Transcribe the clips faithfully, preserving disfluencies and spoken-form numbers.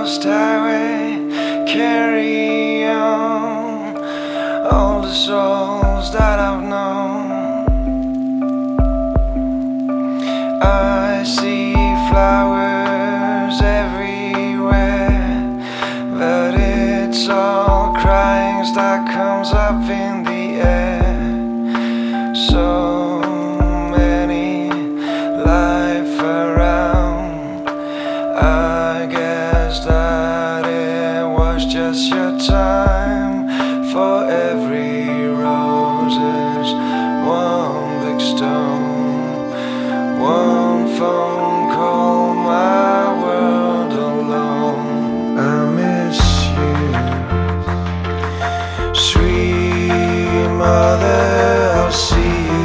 lost highway, carry on all the souls that I've known. I see flowers everywhere, but it's all crying that comes up in the air. So many life around, I guess that it was just your time. For every rose is one big stone, one phone call, my world alone. I miss you, sweet mother, I'll see you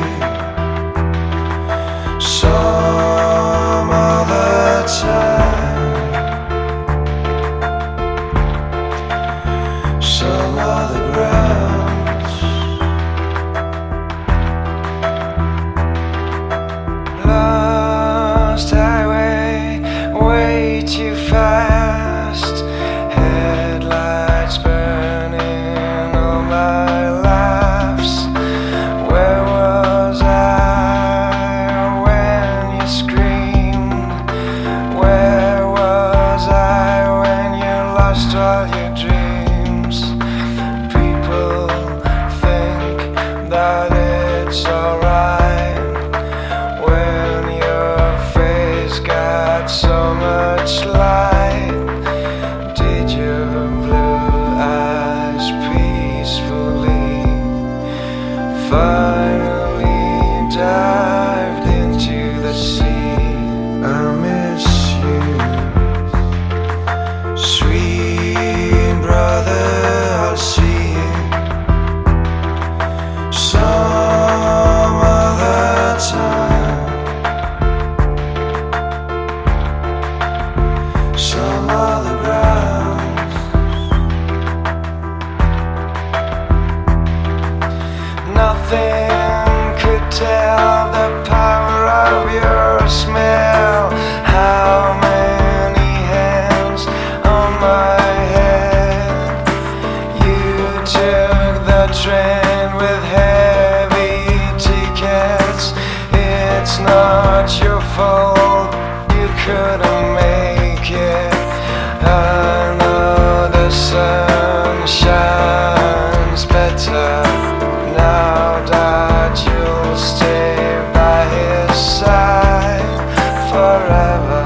some other time, some other grounds. Lost highway, way too fast, headlights burning all my laughs. Where was I when you screamed? Where was I when you lost all your dreams? People think that it's alright when your face got so much light. Did your blue eyes peacefully finally dived into the sea? I miss you, sweet brother, I'll see you some other time, some other grounds. Nothing could tell the power of your smell. How many hands on my head? You took the train with heavy tickets. It's not your fault, you couldn't make it. I know the sun shines better now that you'll stay by his side forever.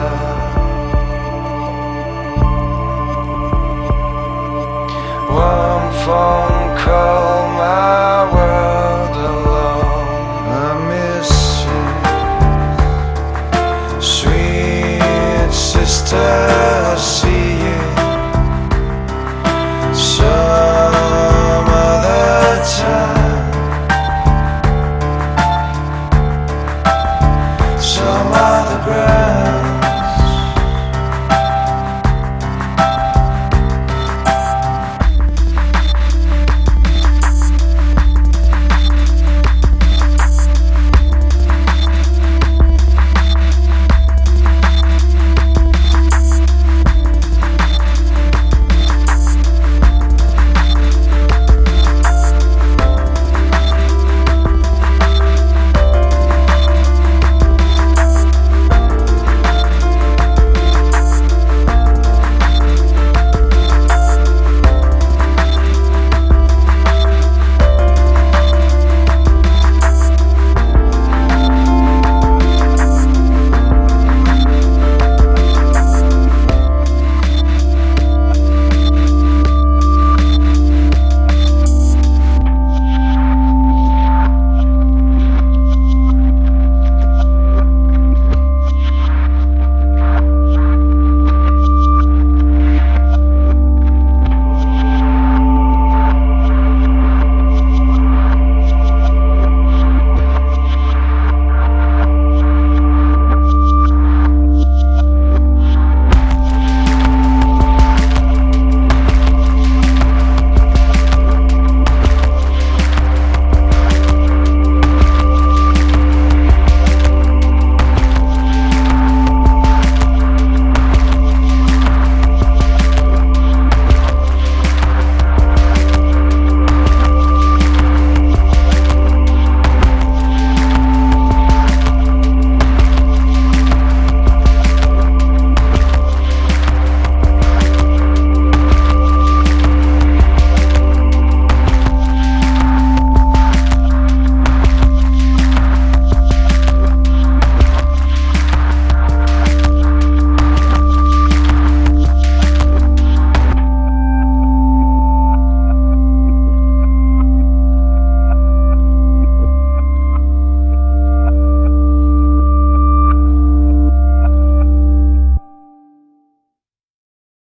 One phone call, my world alone. I miss you, sweet sister.